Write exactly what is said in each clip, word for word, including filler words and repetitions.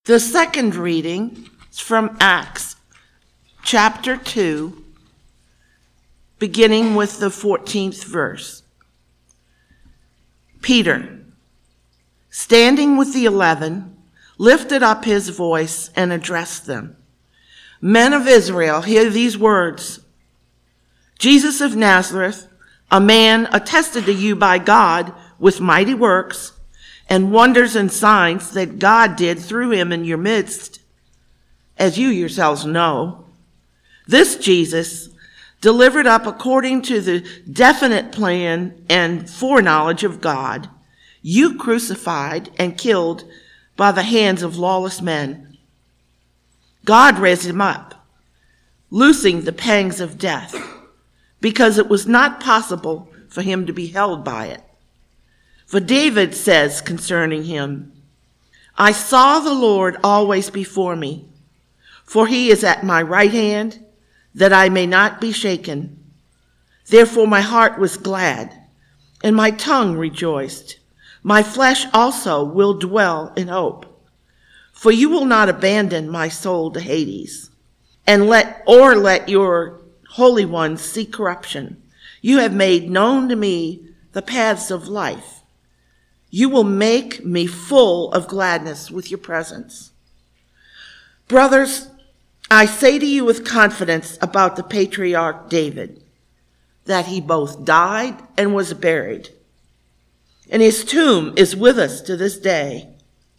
The second reading is from Acts chapter two, beginning with the fourteenth verse. Peter, standing with the eleven, lifted up his voice and addressed them. Men of Israel, hear these words. Jesus of Nazareth, a man attested to you by God with mighty works and wonders and signs that God did through him in your midst, as you yourselves know. This Jesus, delivered up according to the definite plan and foreknowledge of God, you crucified and killed by the hands of lawless men. God raised him up, loosing the pangs of death, because it was not possible for him to be held by it. For David says concerning him, I saw the Lord always before me, for he is at my right hand, that I may not be shaken. Therefore my heart was glad, and my tongue rejoiced. My flesh also will dwell in hope. For you will not abandon my soul to Hades, and let or let your Holy One see corruption. You have made known to me the paths of life. You will make me full of gladness with your presence. Brothers, I say to you with confidence about the patriarch David, that he both died and was buried, and his tomb is with us to this day.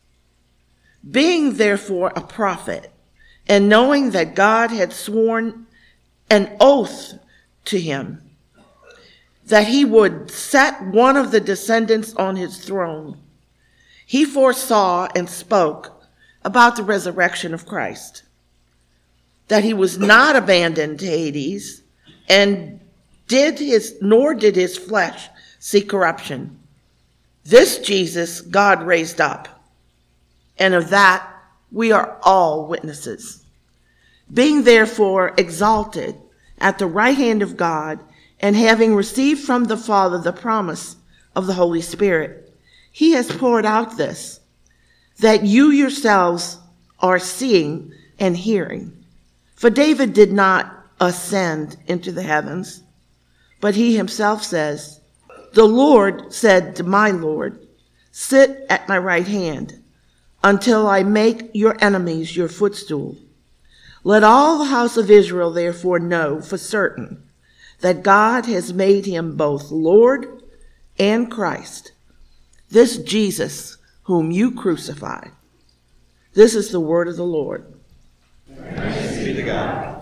Being therefore a prophet, and knowing that God had sworn an oath to him, that he would set one of the descendants on his throne, he foresaw and spoke about the resurrection of Christ, that he was not abandoned to Hades, and did his nor did his flesh see corruption. This Jesus God raised up, and of that we are all witnesses. Being therefore exalted at the right hand of God, and having received from the Father the promise of the Holy Spirit, he has poured out this, that you yourselves are seeing and hearing. For David did not ascend into the heavens, but he himself says, the Lord said to my Lord, sit at my right hand until I make your enemies your footstool. Let all the house of Israel therefore know for certain that God has made him both Lord and Christ, this Jesus whom you crucified. This is the word of the Lord. Thanks be to God.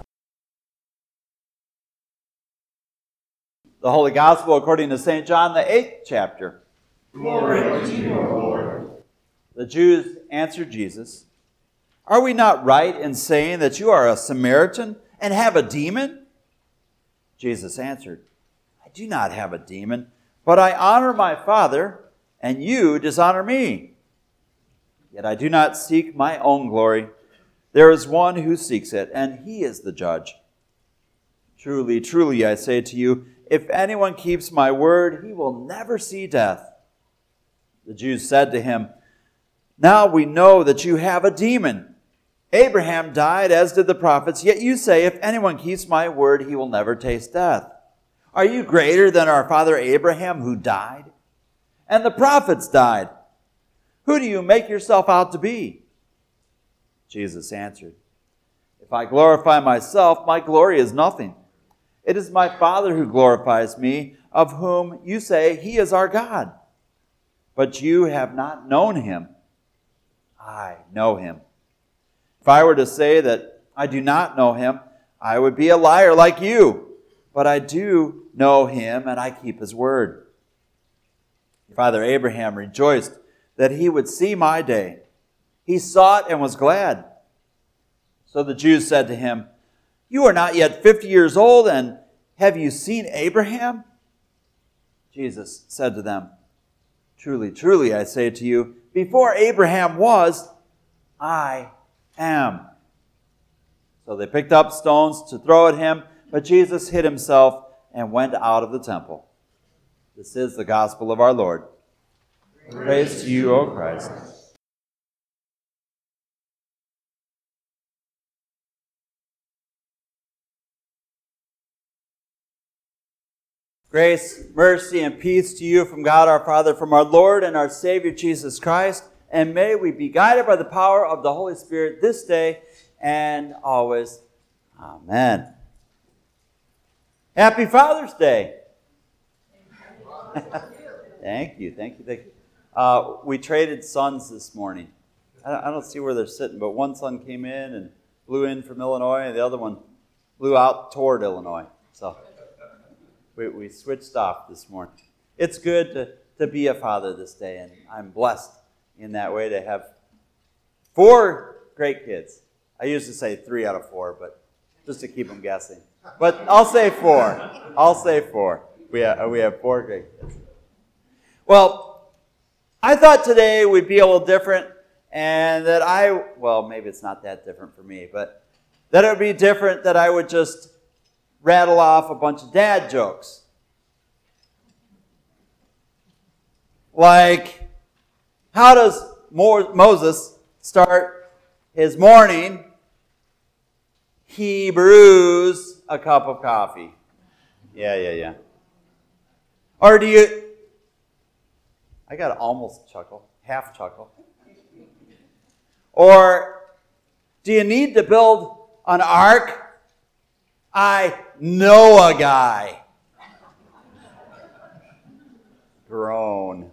The Holy Gospel according to Saint John, the eighth chapter. Glory to you, O Lord. The Jews answered Jesus, are we not right in saying that you are a Samaritan and have a demon? Jesus answered, I do not have a demon, but I honor my Father, and you dishonor me. Yet I do not seek my own glory. There is one who seeks it, and he is the judge. Truly, truly, I say to you, if anyone keeps my word, he will never see death. The Jews said to him, now we know that you have a demon. Abraham died, as did the prophets, yet you say, if anyone keeps my word, he will never taste death. Are you greater than our father Abraham, who died? And the prophets died. Who do you make yourself out to be? Jesus answered, if I glorify myself, my glory is nothing. It is my Father who glorifies me, of whom you say he is our God. But you have not known him. I know him. If I were to say that I do not know him, I would be a liar like you. But I do know him, and I keep his word. Father Abraham rejoiced that he would see my day. He saw it and was glad. So the Jews said to him, you are not yet fifty years old, and have you seen Abraham? Jesus said to them, truly, truly, I say to you, before Abraham was, I am. So they picked up stones to throw at him, but Jesus hid himself and went out of the temple. This is the gospel of our Lord. Praise to you, O Christ. Grace, mercy, and peace to you from God our Father, from our Lord and our Savior Jesus Christ. And may we be guided by the power of the Holy Spirit this day and always. Amen. Happy Father's Day. Thank you, thank you, thank you. Uh, we traded sons this morning. I don't, I don't see where they're sitting, but one son came in and flew in from Illinois, and the other one flew out toward Illinois. So we, we switched off this morning. It's good to, to be a father this day, and I'm blessed in that way to have four great kids. I usually say three out of four, but just to keep them guessing. But I'll say four. I'll say four. We have, we have four great kids. Well, I thought today would be a little different, and that I, well, maybe it's not that different for me, but that it would be different that I would just rattle off a bunch of dad jokes. Like, how does Mo- Moses start his morning? He brews a cup of coffee. Yeah, yeah, yeah. Or do you... I got to almost chuckle, half chuckle. Or, do you need to build an ark? I know a guy. Groan.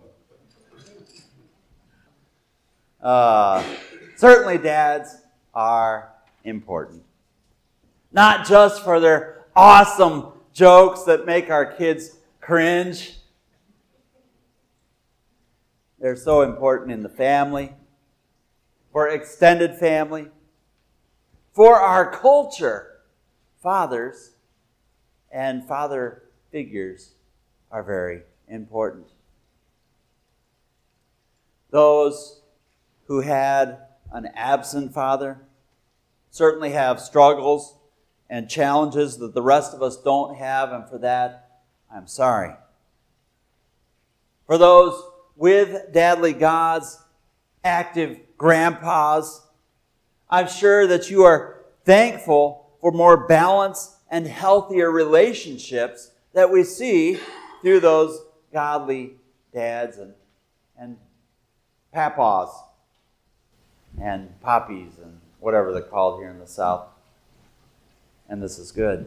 Uh, certainly dads are important. Not just for their awesome jokes that make our kids cringe. They're so important in the family, for extended family, for our culture. Fathers and father figures are very important. Those who had an absent father certainly have struggles and challenges that the rest of us don't have, and for that, I'm sorry. For those with dadly gods, active grandpas, I'm sure that you are thankful for more balanced and healthier relationships that we see through those godly dads and, and papas and poppies and whatever they're called here in the South. And this is good.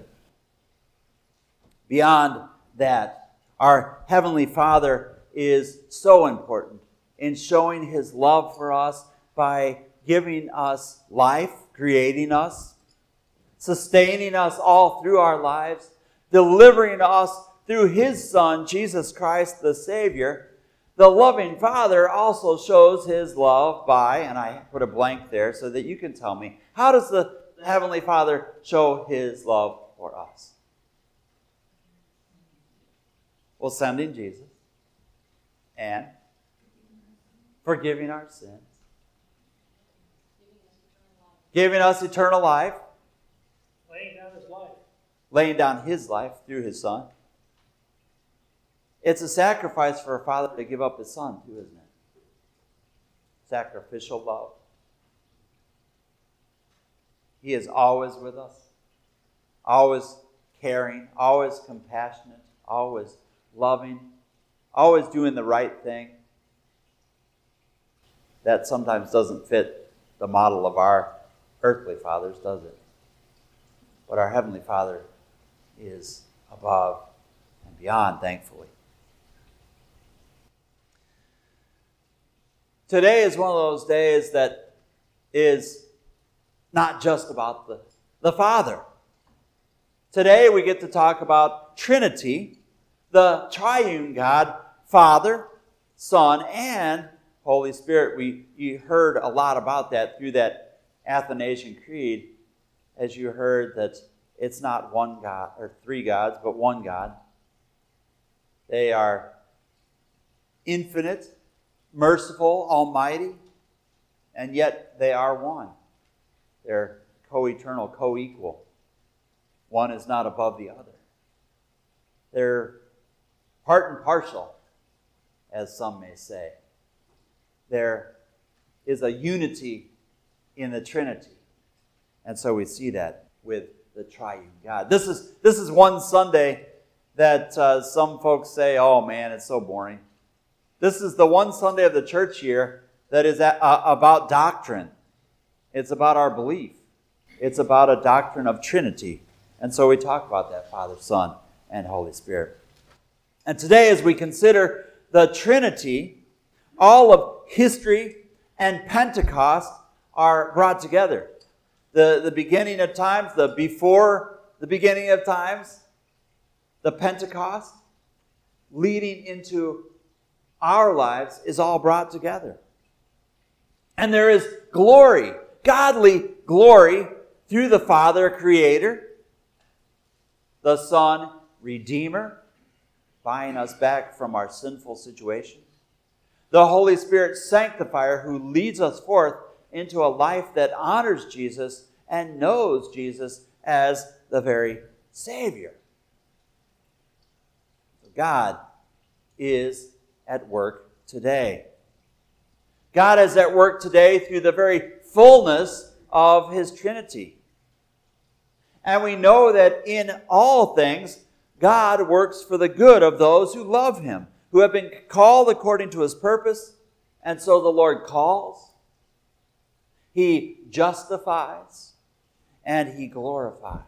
Beyond that, our Heavenly Father is so important in showing His love for us by giving us life, creating us, sustaining us all through our lives, delivering us through His Son, Jesus Christ the Savior. The loving Father also shows His love by, and I put a blank there so that you can tell me, how does the Heavenly Father show His love for us? Well, sending Jesus and forgiving our sins, giving us eternal life, Laying down His life. laying down His life through His Son. It's a sacrifice for a father to give up his son, too, isn't it? Sacrificial love. He is always with us, always caring, always compassionate, always loving, always doing the right thing. That sometimes doesn't fit the model of our earthly fathers, does it? But our Heavenly Father is above and beyond, thankfully. Today is one of those days that is not just about the, the Father. Today we get to talk about Trinity, the triune God, Father, Son, and Holy Spirit. We you heard a lot about that through that Athanasian Creed, as you heard that it's not one God or three gods, but one God. They are infinite, merciful, almighty, and yet they are one. They're co-eternal, co-equal. One is not above the other. They're part and parcel, as some may say. There is a unity in the Trinity. And so we see that with the triune God. This is, this is one Sunday that uh, some folks say, oh man, it's so boring. This is the one Sunday of the church year that is a, uh, about doctrine. It's about our belief. It's about a doctrine of Trinity. And so we talk about that, Father, Son, and Holy Spirit. And today, as we consider the Trinity, all of history and Pentecost are brought together. The, the beginning of times, the before the beginning of times, the Pentecost, leading into our lives, is all brought together. And there is glory, godly glory, through the Father, Creator, the Son, Redeemer, buying us back from our sinful situation, the Holy Spirit, Sanctifier, who leads us forth into a life that honors Jesus and knows Jesus as the very Savior. God is at work today. God is at work today through the very fullness of His Trinity. And we know that in all things, God works for the good of those who love Him, who have been called according to His purpose. And so the Lord calls, He justifies, and He glorifies.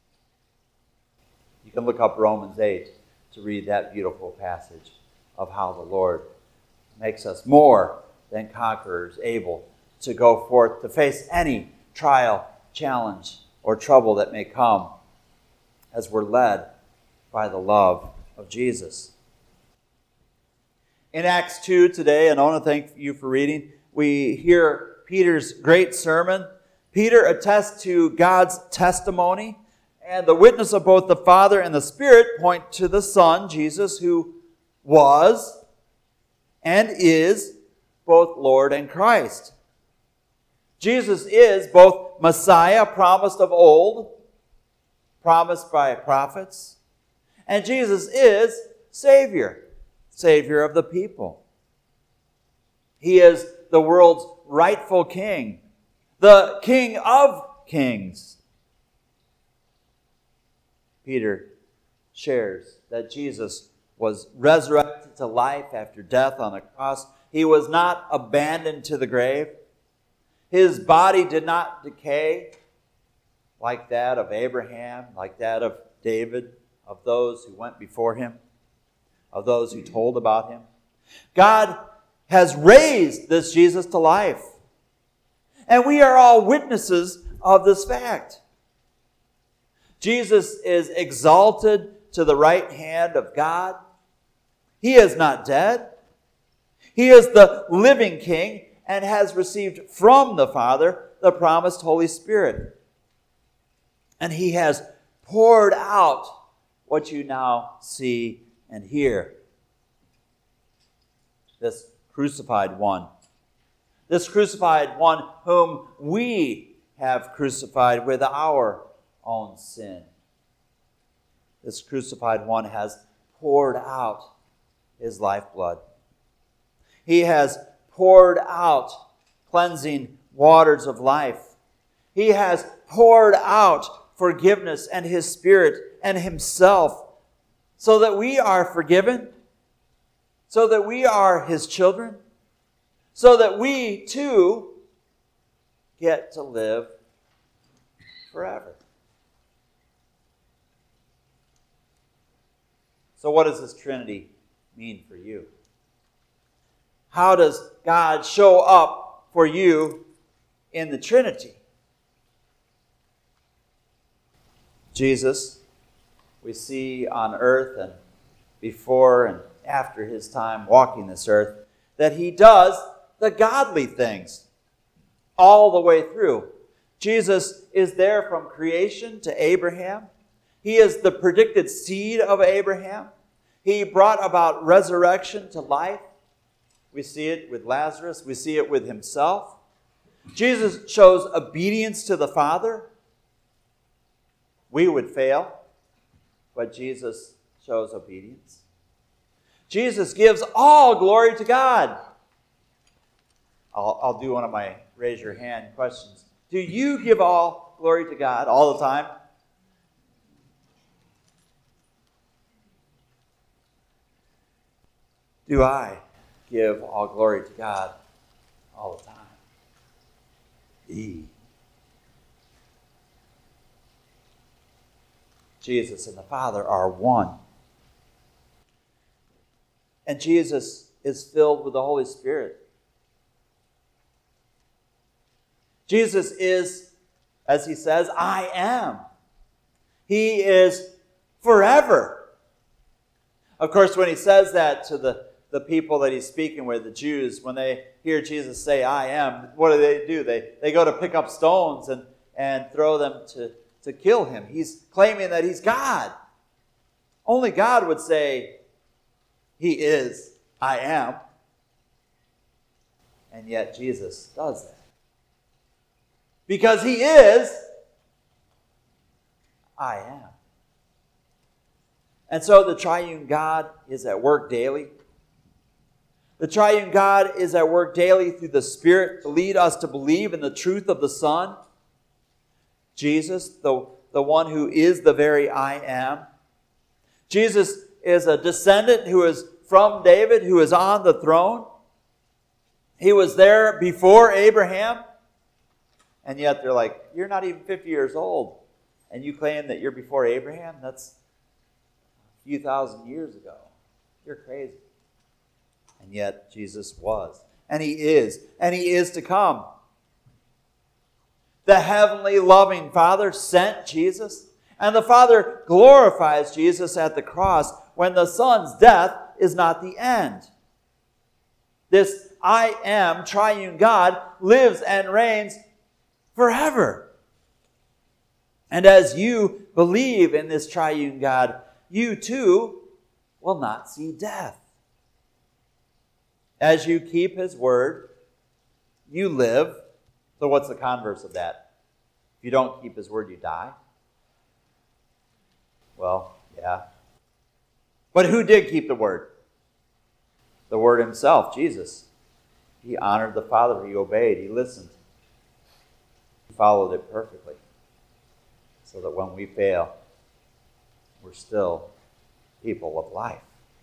You can look up Romans eight to read that beautiful passage of how the Lord makes us more than conquerors, able to go forth to face any trial, challenge, or trouble that may come as we're led by the love of Jesus. In Acts two today, and I want to thank you for reading, we hear Peter's great sermon. Peter attests to God's testimony, and the witness of both the Father and the Spirit point to the Son, Jesus, who was and is both Lord and Christ. Jesus is both Messiah, promised of old, promised by prophets, and Jesus is Savior, Savior of the people. He is the world's rightful King, the King of kings. Peter shares that Jesus was resurrected to life after death on the cross. He was not abandoned to the grave. His body did not decay like that of Abraham, like that of David, of those who went before him, of those who told about him. God has raised this Jesus to life. And we are all witnesses of this fact. Jesus is exalted to the right hand of God. He is not dead. He is the living King and has received from the Father the promised Holy Spirit. And He has poured out what you now see and hear. This crucified one. This crucified one whom we have crucified with our own sin. This crucified one has poured out His lifeblood. He has poured out cleansing waters of life. He has poured out forgiveness and His Spirit and Himself so that we are forgiven, so that we are His children, so that we too get to live forever. So what does this Trinity mean for you? How does God show up for you in the Trinity? Jesus, we see on earth and before and after His time walking this earth, that He does the godly things all the way through. Jesus is there from creation to Abraham. He is the predicted seed of Abraham. He brought about resurrection to life. We see it with Lazarus. We see it with Himself. Jesus shows obedience to the Father. We would fail, but Jesus shows obedience. Jesus gives all glory to God. I'll, I'll do one of my raise your hand questions. Do you give all glory to God all the time? do I give all glory to God all the time? E. Jesus and the Father are one. And Jesus is filled with the Holy Spirit. Jesus is, as he says, I am. He is forever. Of course, when he says that to the, the people that he's speaking with, the Jews, when they hear Jesus say, I am, what do they do? They, they go to pick up stones and, and throw them to, to kill him. He's claiming that he's God. Only God would say, he is, I am. And yet Jesus does that. Because he is, I am. And so the triune God is at work daily. The triune God is at work daily through the Spirit to lead us to believe in the truth of the Son, Jesus, the, the one who is the very I am. Jesus is a descendant who is from David, who is on the throne. He was there before Abraham. And yet they're like, you're not even fifty years old. And you claim that you're before Abraham? That's a few thousand years ago. You're crazy. And yet Jesus was. And he is. And he is to come. The heavenly loving Father sent Jesus. And the Father glorifies Jesus at the cross when the Son's death is not the end. This I am triune God lives and reigns forever. And as you believe in this triune God, you too will not see death. As you keep his word, you live. So what's the converse of that? If you don't keep his word, you die? Well, yeah. But who did keep the word? The word himself, Jesus. He honored the Father. He obeyed. He listened. He followed it perfectly. So that when we fail, we're still people of life.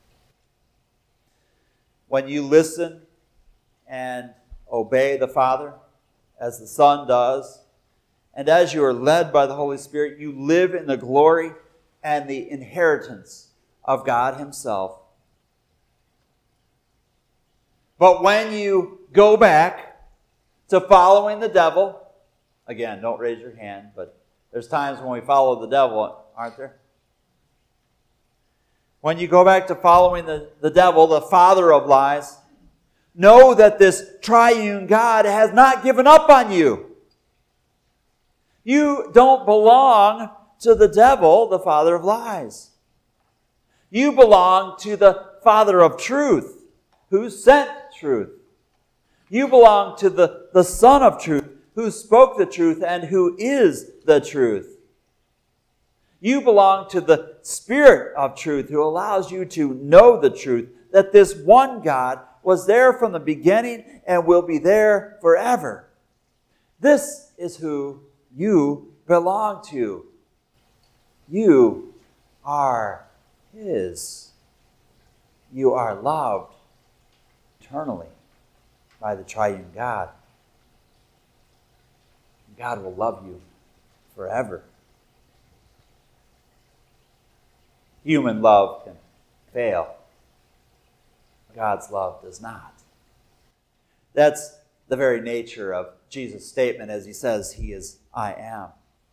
When you listen and obey the Father, as the Son does, and as you are led by the Holy Spirit, you live in the glory and the inheritance of God himself. But when you go back to following the devil, again, don't raise your hand, but there's times when we follow the devil, aren't there? When you go back to following the, the devil, the father of lies, know that this triune God has not given up on you. You don't belong to the devil, the father of lies. You belong to the Father of truth, who sent truth. You belong to the, the Son of truth, who spoke the truth and who is the truth. You belong to the Spirit of truth, who allows you to know the truth, that this one God was there from the beginning and will be there forever. This is who you belong to. You are his. You are loved eternally by the triune God. God will love you forever. Human love can fail. God's love does not. That's the very nature of Jesus' statement as he says, he is, I am.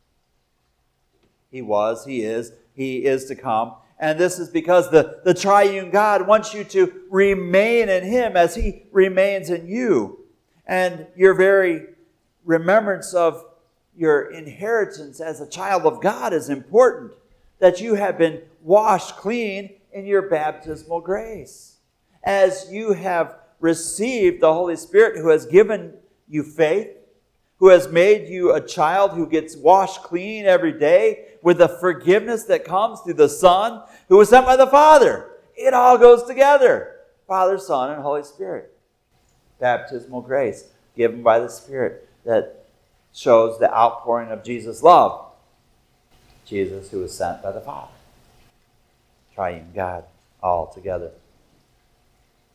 He was, he is, he is to come. And this is because the, the triune God wants you to remain in him as he remains in you. And your very remembrance of your inheritance as a child of God is important. That you have been washed clean in your baptismal grace. As you have received the Holy Spirit who has given you faith, who has made you a child who gets washed clean every day with the forgiveness that comes through the Son who was sent by the Father. It all goes together. Father, Son, and Holy Spirit. Baptismal grace given by the Spirit that shows the outpouring of Jesus' love. Jesus who was sent by the Father. Triune God all together.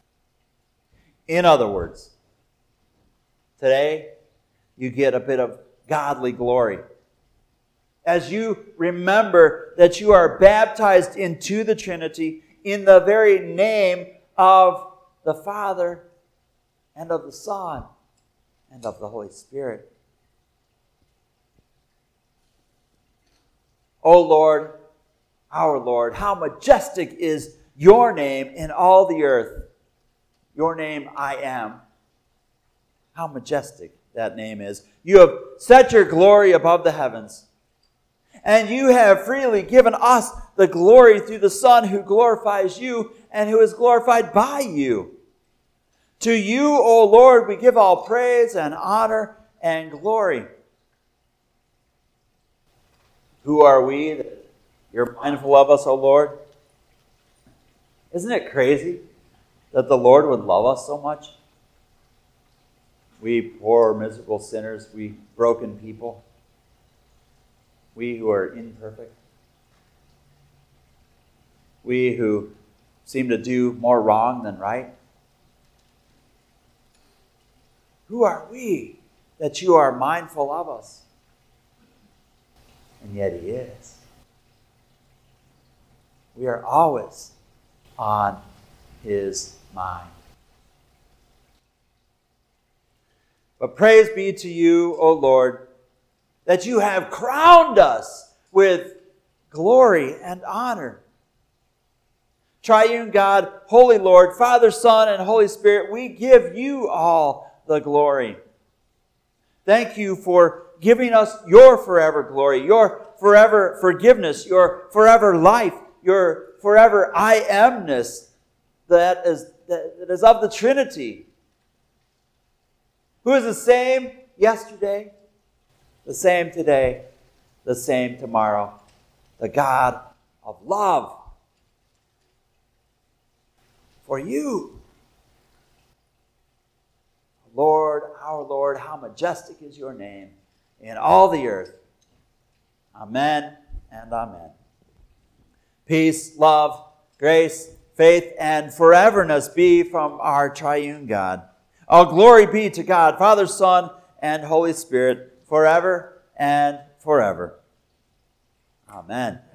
In other words, today you get a bit of godly glory. As you remember that you are baptized into the Trinity in the very name of the Father and of the Son and of the Holy Spirit. O Lord, our Lord, how majestic is your name in all the earth. Your name, I am. How majestic that name is. You have set your glory above the heavens. And you have freely given us the glory through the Son who glorifies you and who is glorified by you. To you, O Lord, we give all praise and honor and glory. Who are we that you're mindful of us, O Lord? Isn't it crazy that the Lord would love us so much? We poor, miserable sinners, we broken people, we who are imperfect, we who seem to do more wrong than right. Who are we that you are mindful of us? And yet He is. We are always on His mind. But praise be to you, O Lord, that you have crowned us with glory and honor. Triune God, Holy Lord, Father, Son, and Holy Spirit, we give you all the glory. Thank you for giving us your forever glory, your forever forgiveness, your forever life, your forever I amness that is, that is of the Trinity. Who is the same yesterday, the same today, the same tomorrow. The God of love for you. Lord, our Lord, how majestic is your name in all the earth. Amen and amen. Peace, love, grace, faith, and foreverness be from our triune God. All glory be to God, Father, Son, and Holy Spirit, forever and forever. Amen.